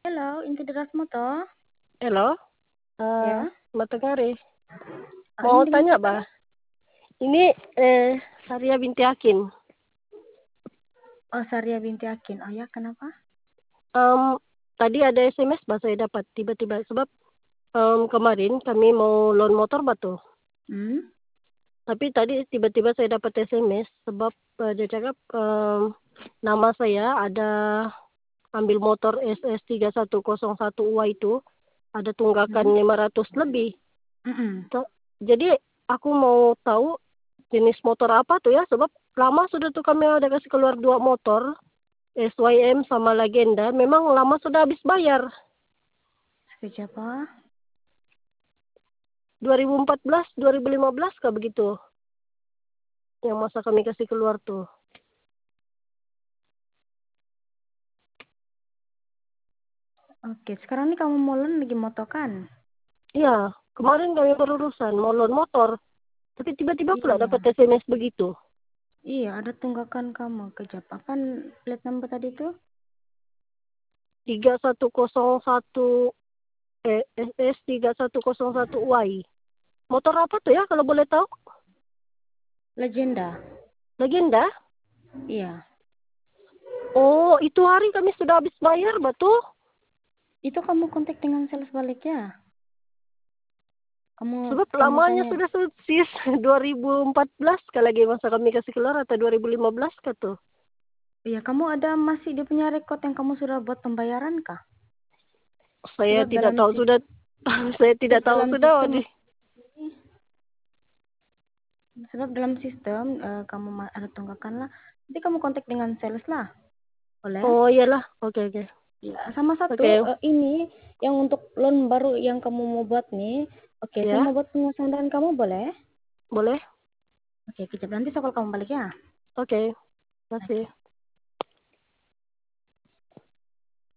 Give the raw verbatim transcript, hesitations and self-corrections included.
Hello, inti deras mo 'to? Halo, eee, Ya? selamat hari. Oh, ini Mau dengan tanya, siapa Bah. nih? Ini, eh, Saria binti Akin. Oh, Saria binti Akin. Oh ya, kenapa? Mmm, tadi ada S M S Bah saya dapat tiba-tiba sebab, mmm, kemarin kami mau loan motor bah tuh. Hmm? Tapi tadi tiba-tiba saya dapat S M S sebab, eee, dia cakap, mmm, nama saya ada ambil motor S S tiga satu nol satu U A itu, ada tunggakan Mhm. lima ratus lebih. Mhm. Te jadi aku mau tahu jenis motor apa tuh ya, sebab lama sudah tuh kami udah kasih keluar dua motor, S Y M sama Legenda, memang lama sudah habis bayar. Sepeda apa? dua ribu empat belas, dua ribu lima belas kah begitu, yang masa kami kasih keluar tuh. Oke, sekarang nih kamu mau loan lagi motor kan? Iya, kemarin kami berurusan mau loan motor, tapi tiba-tiba pula Iya. dapat S M S begitu. Iya, ada tunggakan kamu. Kejap, apaan plat number tadi tuh? tiga satu nol satu eh, S S tiga satu nol satu Y. Motor apa tuh ya kalau boleh tahu? Legenda. Legenda? Iya. Oh, itu hari kami sudah habis bayar, betul? Itu kamu kontak dengan sales balik ya? Kamu Sebab kamu lamanya tanya. sudah sis dua ribu empat belas kali lagi masa kami kasih keluar atau dua ribu lima belas kah tuh? Iya, kamu ada masih dia punya rekod yang kamu sudah buat pembayaran kah? Saya Sebab tidak dalam tahu sis sudah saya tidak sebab tahu dalam sudah sistem di sebab dalam sistem eh, kamu ma- ada tunggakan lah. Nanti kamu kontak dengan sales lah. Boleh? Oh iyalah, oke oke. Ya, sama satu Oke, eh, ini yang untuk loan baru yang kamu mau buat nih. Oke, saya ya, mau buat pemesanan kamu boleh? boleh. Oke, kejap nanti soal kamu balik ya. Oke, Oke. kasih.